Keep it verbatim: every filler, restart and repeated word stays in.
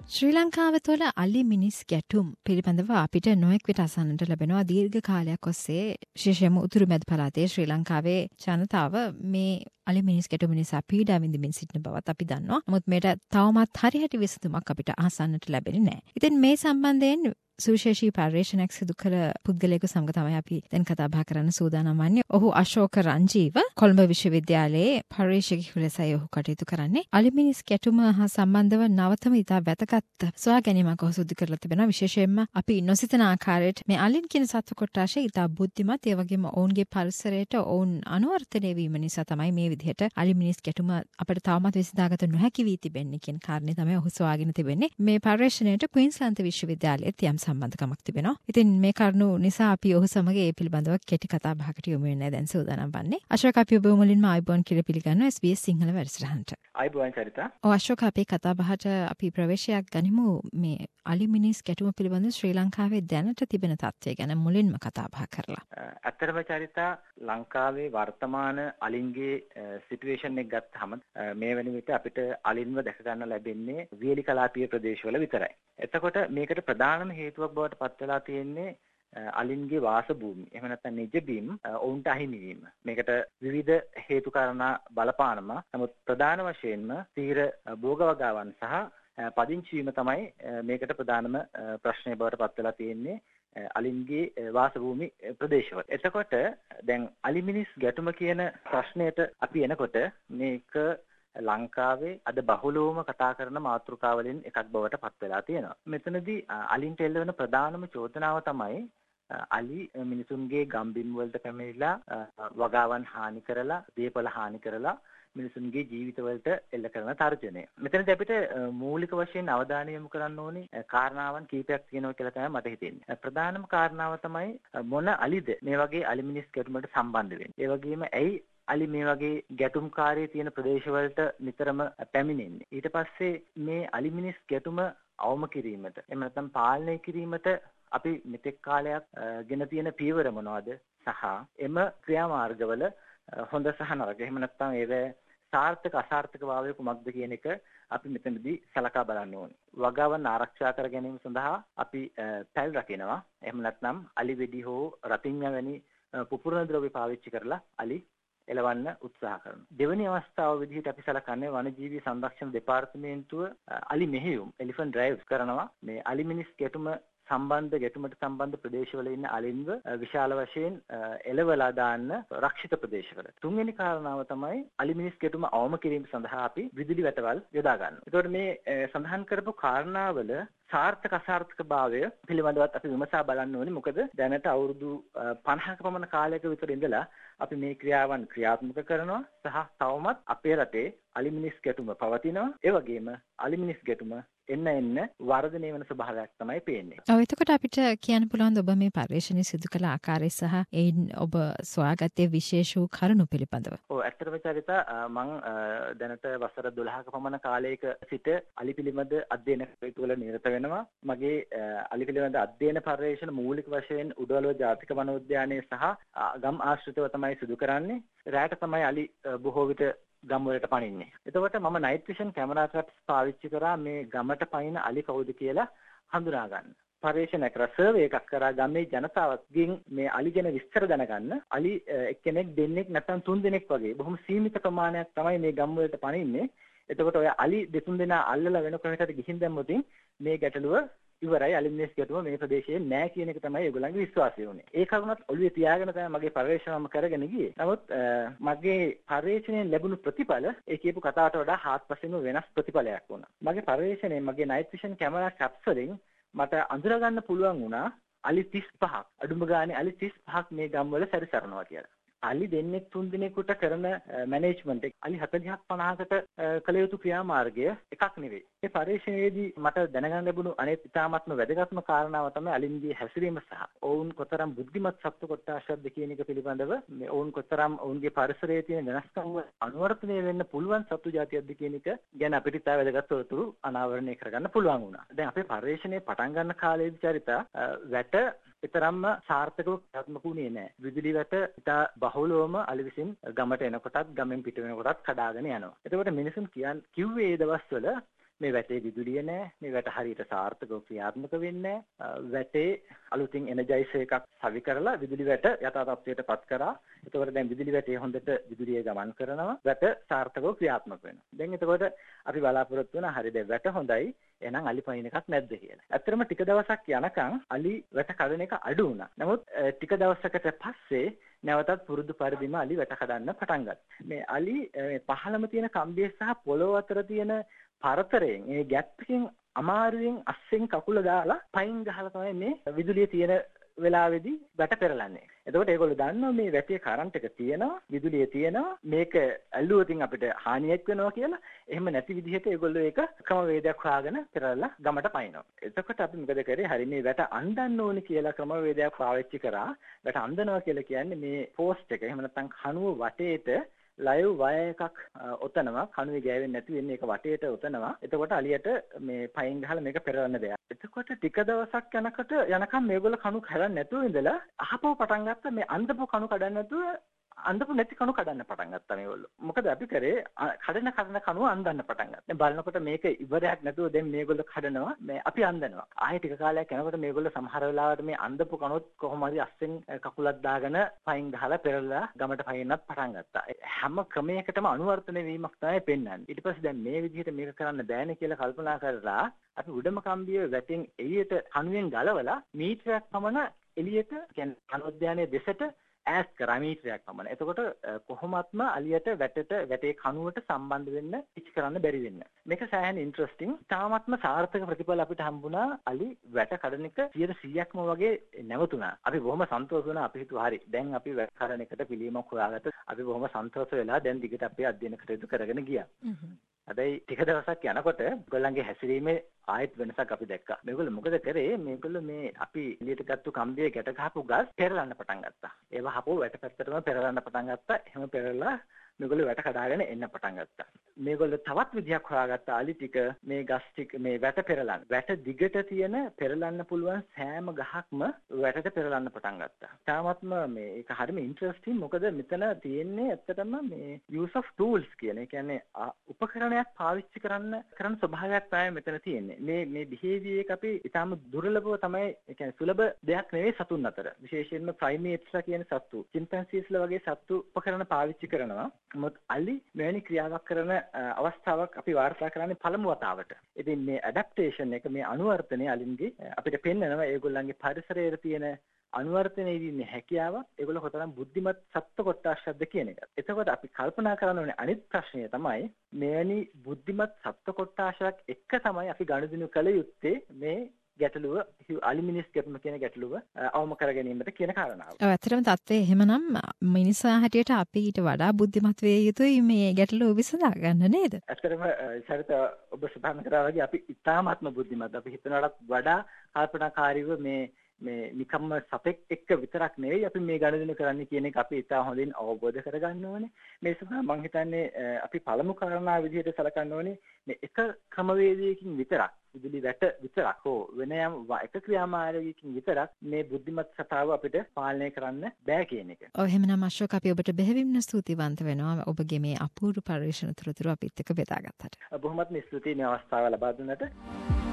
ශ්‍රී ලංකාව තුළ අලි මිනිස් ගැටුම් පිළිබඳව අපිට නොයෙක් විට අසන්නට ලැබෙනවා දීර්ඝ කාලයක් ඔස්සේ විශේෂයෙන්ම උතුරු මැද පළාතේ ශ්‍රී ලංකාවේ ජනතාව මේ අලි මිනිස් ගැටුම නිසා පීඩා විඳින්මින් සිටින බවත් අපි දන්නවා. නමුත් මේට තවමත් හරිහැටි විසඳුමක් අපිට අහසන්නට ලැබෙන්නේ නැහැ. ඉතින් මේ සම්බන්ධයෙන් සුවිශේෂී පර්යේෂණයක් සිදු කළ පුද්ගලයෙකු සමග තමයි අපි දැන් කතා බහ කරන්න සූදානම් වන්නේ. ඔහු අශෝක රංජීව කොළඹ විශ්වවිද්‍යාලයේ පර්යේෂකයෙකු ලෙසයි ඔහු කටයුතු කරන්නේ. අලි මිනිස් ගැටුම හා සම්බන්ධව නවතම ඉතා වැදගත් සොයා ගැනීමක් ඔහු සිදු කරලා තිබෙනවා. විශේෂයෙන්ම අපි නොසිතන ආකාරයට මේ අලින් කියන සත්ව කොට්ටාශය ඉතා බුද්ධිමත්, ඒ වගේම ඔවුන්ගේ පරිසරයට ඔවුන් අනුවර්තනය වීම නිසා තමයි මේ විදිහට අලි මිනිස් ගැටුම අපිට තවමත් විසඳාගත නොහැකි වී තිබෙන්නේ කියන කාරණේ තමයි ඔහු සොයාගෙන තිබෙන්නේ. මේ පර්යේෂණයට ක්වීන්ස්ලන්ත විශ්වවිද්‍යාලයේත් යම් සම්බන්ධකමක් තිබෙනවා. ඉතින් මේ කරුණු නිසා අපි ඔහු සමග ඒ පිළිබඳව කෙටි කතා බහකට යොමු වෙන්නේ දැන් සූදානම් වන්නේ. අශෝක අපි ඔබ මුලින්ම ආයුබෝවන් කියලා පිළිගන්නවා එස් බී එස් සිංහල වැඩසටහනට. ආයුබෝවන් චරිතා. ඔව් අශෝක අපේ කතා බහට අපි ප්‍රවේශයක් ගනිමු මේ අලි මිනිස් ගැටුම පිළිබඳව ශ්‍රී ලංකාවේ දැනට තිබෙන තත්ත්වය ගැන මුලින්ම කතා බහ කරලා. ඇත්තටම චරිතා ලංකාවේ වර්තමාන අලින්ගේ සිටුේෂන් එක ගත්තාම මේ වෙන විට අපිට අලින්ව දැක ගන්න ලැබෙන්නේ වියලි කලාපීය ප්‍රදේශවල විතරයි. එතකොට මේකට ප්‍රධානම හේතුවක් බවට පත් වෙලා තියෙන්නේ අලින්ගේ වාස භූමි. එහෙම නැත්නම් නිජ බිම් ඔවුන්ට අහිමි වීම. මේකට විවිධ හේතු කාරණා බලපානම නමුත් ප්‍රධාන වශයෙන්ම තීර භෝගවගාවන් සහ පදිංචි වීම තමයි මේකට ප්‍රධානම ප්‍රශ්නය බවට පත් වෙලා තියෙන්නේ අලින්ගේ වාස භූමි ප්‍රදේශවල. එතකොට දැන් අලි මිනිස් ගැටුම කියන ප්‍රශ්නයට අපි එනකොට මේක ලංකාවේ අද බහුලවම කතා කරන මාතෘකාවලින් එකක් බවට පත් වෙලා තියෙනවා. මෙතනදී අලින්ට එල්ල වෙන ප්‍රධානම චෝදනාව තමයි අලි මිනිසුන්ගේ ගම්බිම් වලට පැමිණිලා වගාවන් හානි කරලා, දේපල හානි කරලා මිනිසුන්ගේ ජීවිතවලට එල්ල කරන තර්ජනය. මෙතනදී අපිට මූලික වශයෙන් අවධානය යොමු කරන්න ඕනේ කාරණාවන් කීපයක් තියෙනවා කියලා තමයි මට හිතෙන්නේ. ප්‍රධානම කාරණාව තමයි මොන අලිද මේ වගේ අලි මිනිස් ගැටුමකට සම්බන්ධ වෙන්නේ. ඒ වගේම ඇයි අලි මේ වගේ ගැටුම්කාරී තියෙන ප්‍රදේශවලට නිතරම පැමිණෙන්නේ. ඊට පස්සේ මේ අලි මිනිස් ගැටුම අවම කිරීමට එහෙම නැත්නම් පාලනය කිරීමට අපි මෙතෙක් කාලයක් ගෙන තියෙන පියවර මොනවද සහ එම ක්‍රියාමාර්ගවල හොඳ සහ නරක එහෙම නැත්නම් ඒවේ සාර්ථක අසාර්ථක භාවය කුමක්ද කියන එක අපි මෙතනදී සලකා බලන්න ඕනේ. වගාවන් ආරක්ෂා කර ගැනීම සඳහා අපි පැල් රකිනවා. එහෙම නැත්නම් අලි වෙඩි හෝ රතිඤ්ඤා වැනි පුපුරන ද්‍රව්‍ය පාවිච්චි කරලා අලි එලවන්න උත්සාහ කරනවා. දෙවෙනි අවස්ථාව විදිහට අපි සලකන්නේ වනජීවී සංරක්ෂණ දෙපාර්තමේන්තුව අලි මෙහෙයුම් එලිෆන්ට් ඩ්‍රයිව්ස් කරනවා. මේ අලි මිනිස් ගැටුම සම්බන්ධ ගැටුමට සම්බන්ධ ප්‍රදේශවල ඉන්න අලින්ව විශාල වශයෙන් එලවලා දාන්න රක්ෂිත ප්‍රදේශවල. තුන්වෙනි කාරණාව තමයි අලි මිනිස් ගැටුම අවම කිරීම සඳහා අපි විදුලි වැටවල් යොදා ගන්නවා. ඒතකොට මේ සඳහන් කරපු කාරණාවල සාර්ථක අසාර්ථක භාවය පිළිබඳවත් අපි විමසා බලන්න ඕනේ. මොකද දැනට අවුරුදු පනහක පමණ කාලයක විතර ඉඳලා අපි මේ ක්‍රියාවන් ක්‍රියාත්මක කරනවා සහ තවමත් අපේ රටේ අලි මිනිස් ගැටුම පවතිනවා. ඒ වගේම අලි මිනිස් ගැටුම එන්න එන්න වර්ධනය වෙන ස්වභාවයක් තමයි පේන්නේ. ඔව් එතකොට අපිට කියන්න පුළුවන් ඔබ මේ පර්යේෂණය සිදු කළ ආකාරය සහ ඒන් ඔබ සොයාගත්තේ විශේෂ වූ කරුණු පිළිබඳව. ඔව් ඇත්තටම චරිතා මම දැනට වසර දොළහක පමණ කාලයක සිට අලි පිළිබඳ අධ්‍යයන කටයුතු වල නිරත වෙනවා. මගේ අලි පිළිබඳ අධ්‍යයන පර්යේෂණ මූලික වශයෙන් උඩවලුව ජාතික වනෝද්‍යානයේ සහ ගම් ආශ්‍රිතව තමයි සිදු කරන්නේ. රැට තමයි අලි බොහෝ විට ගම් වලට පනින්නේ. එතකොට මම නයිට් විෂන් කැමරා ට්‍රැප්ස් පාවිච්චි කරා මේ ගමට පනින අලි කවුද කියලා හඳුනා ගන්න. පර්යේෂණ කරා සර්වේ එකක් කරා ගමේ ජනතාවගෙන් මේ අලි ගැන විස්තර දැනගන්න. අලි එක්කෙනෙක් දෙන්නෙක් නැත්නම් තුන් දෙනෙක් වගේ බොහොම සීමිත ප්‍රමාණයක් තමයි මේ ගම් වලට පනින්නේ. එතකොට ඔය අලි දෙතුන් දෙනා අල්ලලා වෙන ක්‍රමයකට ගිහින් දැම්මොත් මේ ගැටලුව ඉවරයි. අලි මිනිස් ගැටුම මේ ප්‍රදේශයේ නැහැ කියන එක තමයි ඒගොල්ලන්ගේ විශ්වාසය වුණේ. ඒ කරුණත් ඔළුවේ තියාගෙන තමයි මගේ පර්යේෂණයම කරගෙන ගියේ. නමුත් මගේ පර්යේෂණයෙන් ලැබුණු ප්‍රතිඵල ඒ කියපු කතාවට වඩා හාත්පසින්ම වෙනස් ප්‍රතිඵලයක් වුණා. මගේ පර්යේෂණයෙන් මගේ නයිට් විෂන් කැමරා ට්‍රැප්ස් වලින් මට අඳුර ගන්න පුළුවන් වුණා අලි තිස් පහක් අඩුම ගානේ අලි තිස් පහක් මේ ගම්වල සැරිසරනවා කියලා. අලි දෙන්නෙක් තුන් දිනෙකට කරන මැනේජ්මන්ට් එක අලි හතළිහක් පනහකට කළ යුතු ක්‍රියාමාර්ගය එකක් නෙවෙයි. මේ පරිශ්‍රණයේදී මට දැනගන්න ලැබුණු අනෙක් ඉතාමත්ම වැදගත්ම කාරණාව තමයි අලින්ගේ හැසිරීම සහ ඔවුන් කොතරම් බුද්ධිමත් සත්තු කොට්ටාශයක්ද කියන එක පිළිබඳව මේ ඔවුන් කොතරම් ඔවුන්ගේ පරිසරයේ තියෙන වෙනස්කම් අනුවර්තනය වෙන්න පුළුවන් සත්තු ජාතියක්ද කියන එක ගැන අපිට ඉතා වැදගත් තොරතුරු අනාවරණය කරගන්න පුළුවන් වුණා. දැන් අපේ පරිශ්‍රණයේ පටන් ගන්න කාලේදී චරිතා වැට විතරම්ම සාර්ථකව ක්‍රියාත්මක වුණේ නැහැ. විදුලි වැට ඉතා බහුලවම අලි විසින් ගමට එනකොටත් ගමෙන් පිට වෙනකොටත් කඩාගෙන යනවා. එතකොට මිනිසුන් කියන් කිව්වේ ඒ දවස්වල මේ වැටේ විදුලිය නැහැ. මේ වැට හරියට සාර්ථකව ක්‍රියාත්මක වෙන්නේ නැහැ. වැටේ අලුතින් එනර්ජයිස් එකක් සවි කරලා විදුලි වැට යථා තත්ත්වයට පත් කරා. එතකොට දැන් විදුලි වැටේ හොඳට විදුලිය ගමන් කරනවා. වැට සාර්ථකව ක්‍රියාත්මක වෙනවා. දැන් එතකොට අපි බලාපොරොත්තු වෙන හරිය දැන් වැට හොඳයි. එහෙනම් අලි පයින් එකක් නැද්ද කියලා. ඇත්තටම ටික දවසක් යනකම් අලි වැට කඩන එක අඩු වුණා. නමුත් ටික දවසකට පස්සේ නැවතත් පුරුදු පරිදිම අලි වැට කඩන්න පටන් ගත්තා. මේ අලි මේ පහළම තියෙන කම්බිය සහ පොළොව අතර තියෙන පරතරයෙන් මේ ગેප් එකෙන් අමාරුවෙන් අස්සෙන් කකුල දාලා පයින් ගහලා තමයි මේ විදුලිය තියෙන වෙලාවේදී වැට පෙරලන්නේ. එතකොට ඒගොල්ලෝ දන්නවා මේ වැටේ කරන්ට් එක තියෙනවා, විදුලිය තියෙනවා, මේක ඇල්ලුවොතින් අපිට හානියක් වෙනවා කියලා. එහෙම නැති විදිහට ඒගොල්ලෝ ඒක ක්‍රමවේදයක් හොයාගෙන පෙරලලා ගමට පයින්නවා. එතකොට අපි මොකද කරේ? හරි මේ වැට අන්දන්න ඕනේ කියලා ක්‍රමවේදයක් පාවිච්චි කරා. වැට අන්දනවා කියලා කියන්නේ මේ පෝස්ට් එක එහෙම නැත්නම් කණුව වටේට ලයිව් වයර් එකක් ඔතනවා. කණුවේ ගෑවෙන්නේ නැති වෙන්නේ ඒක වටේට ඔතනවා. එතකොට අලියට මේ පයින් ගහලා මේක පෙරලන්න දෙයක්. එතකොට ටික දවසක් යනකොට යනකම් මේගොල්ලෝ කණු කඩන්න නැතුව ඉඳලා අහපව පටන් ගත්තා. මේ අන්දපු කණු කඩන්න නැතුව අන්දපු නැති කණු කඩන්න පටන් ගත්තා මේගොල්ලෝ. මොකද අපි කරේ කඩන කඩන කණුව අන්දන්න පටන් ගත්තා. දැන් බලනකොට මේක ඉවරයක් නැතුව දැන් මේගොල්ලෝ කඩනවා. මේ අපි අන්දනවා. ආයෙ ටික කාලයක් යනකොට මේගොල්ලෝ සමහර වෙලාවට මේ අන්දපු කණුවත් කොහොම හරි අස්සෙන් කකුලක් දාගෙන පයින් ගහලා පෙරලලා ගමට පයින්නත් පටන් ගත්තා. හැම ක්‍රමයකටම අනුවර්තන වීමක් තමයි පෙන්වන්නේ. ඊට පස්සේ දැන් මේ විදිහට මේක කරන්න බෑනේ කියලා කල්පනා කරලා අපි උඩම කම්බිය වැටෙන් එළියට කණුවෙන් ගලවලා මීටරයක් පමණ එළියට කියන්නේ කනෝද්‍යානයේ දෙසට ඈස් කරා මීටරයක් පමණ. එතකොට කොහොමත්ම අලියට වැටට වැටේ කණුවට සම්බන්ධ වෙන්න පිච් කරන්න බැරි වෙන්න. මේක සෑහෙන ඉන්ටරෙස්ටිං. තාමත්ම සාර්ථක ප්‍රතිඵල අපිට හම්බුණා. අලි වැට කඩන එක සියයට සීයක්ම වගේ නැවතුණා. අපි බොහොම සන්තෝෂ වුණා. අපි හිතුවා හරි දැන් අපි වැට කඩන එකට පිළියමක් හොයාගත්ත. අපි බොහොම සන්තෝෂ වෙලා දැන් දිගට අපේ අධ්‍යයන කටයුතු කරගෙන ගියා. හැබැයි ටික දවසක් යනකොට ඒගොල්ලන්ගේ හැසිරීමේ ආයෙත් වෙනසක් අපි දැක්කා. මේගොල්ලෝ මොකද කරේ? මේගොල්ලෝ මේ අපි එළියට ගත්තු කම්බියේ ගැට ගහපු ගස් පෙරලන්න පටන් ගත්තා. ඒව හපුව වැට පැත්තටම පෙරලන්න පටන් ගත්තා. එහෙම පෙරලලා මේගොල්ලෝ වැට කඩාගෙන එන්න පටන් ගත්තා. මේගොල්ලෝ තවත් විදියක් හොයාගත්තා. අලි ටික මේ ගස් ටික මේ වැට පෙරලන්න. වැට දිගට තියෙන පෙරලන්න පුළුවන් සෑම ගහක්ම වැටට පෙරලන්න පටන් ගත්තා. තාමත්ම මේ ඒක හරිම ඉන්ටරෙස්ටිං. මොකද මෙතන තියෙන්නේ ඇත්තටම මේ use of tools කියන. ඒ කියන්නේ උපකරණයක් පාවිච්චි කරන්න කරන ස්වභාවයක් තමයි මෙතන තියෙන්නේ. මේ මේ behavior එක අපි ඊටාම දුර්ලභව තමයි ඒ කියන්නේ සුලභ දෙයක් නෙවෙයි සතුන් අතර. විශේෂයෙන්ම primatesලා කියන සත්තු, chimpanzeesලා වගේ සත්තු උපකරණ පාවිච්චි කරනවා. මොකද අලි මෙවැනි ක්‍රියාවක් කරන අවස්ථාවක් අපි වාර්තා කරන්නේ පළමු වතාවට. ඉතින් මේ ඇඩැප්ටේෂන් එක මේ අනුවර්තනය අලින්ගේ අපිට පෙන්නනවා ඒගොල්ලන්ගේ පරිසරයේ තියෙන අනුවර්තනය වීමේ හැකියාව ඒගොල්ලෝ කොතරම් බුද්ධිමත් සත්ත්ව කොට්ටාශයක්ද කියන එක. එතකොට අපි කල්පනා කරන්න ඕනේ අනිත් ප්‍රශ්නය තමයි මෙවැනි බුද්ධිමත් සත්ත්ව කොට්ටාශයක් එක්ක තමයි අපි ගනුදෙනු කළ යුත්තේ මේ ගැටලුව අලි මිනිස් ගැටුම කියන ගැටලුව අවම කර ගැනීමට කියන කාරණාව. ඔව් ඇත්තටම තත්ත්වය එහෙමනම් මිනිසා හැටියට අපි ඊට වඩා බුද්ධිමත් වේ යුතුයි මේ ගැටලුව විසඳා ගන්න නේද? ඇත්තටම සරිත ඔබ සඳහන් කරා වගේ අපි ඉතාමත්ම බුද්ධිමත්. අපි හිතනවටත් වඩා කල්පනාකාරීව මේ මේ නිකම්ම සතෙක් එක්ක විතරක් නෙවෙයි අපි මේ ගණදෙනු කරන්නේ කියන එක අපි ඉතා හොඳින් අවබෝධ කරගන්න ඕනේ. මේ සඳහා මම හිතන්නේ අපි පළමු කාරණා විදිහට සලකන්න ඕනේ මේ එක ක්‍රමවේදයකින් විතරක් විදුලි වැට විතරක් හෝ වෙන යම් එක ක්‍රියාමාර්ගයකින් විතරක් මේ බුද්ධිමත් සතාව අපිට පාලනය කරන්න බෑ කියන එක. ඔව් එහෙමනම් අශෝක අපි ඔබට බෙහෙවින්ම ස්තුතිවන්ත වෙනවා ඔබගේ මේ අපූර්ව පරිශ්‍රණ තොරතුරු අපිත් එක්ක බෙදාගත්තට. බොහොමත්ම ස්තුතියි මේ අවස්ථාව ලබා දුන්නට.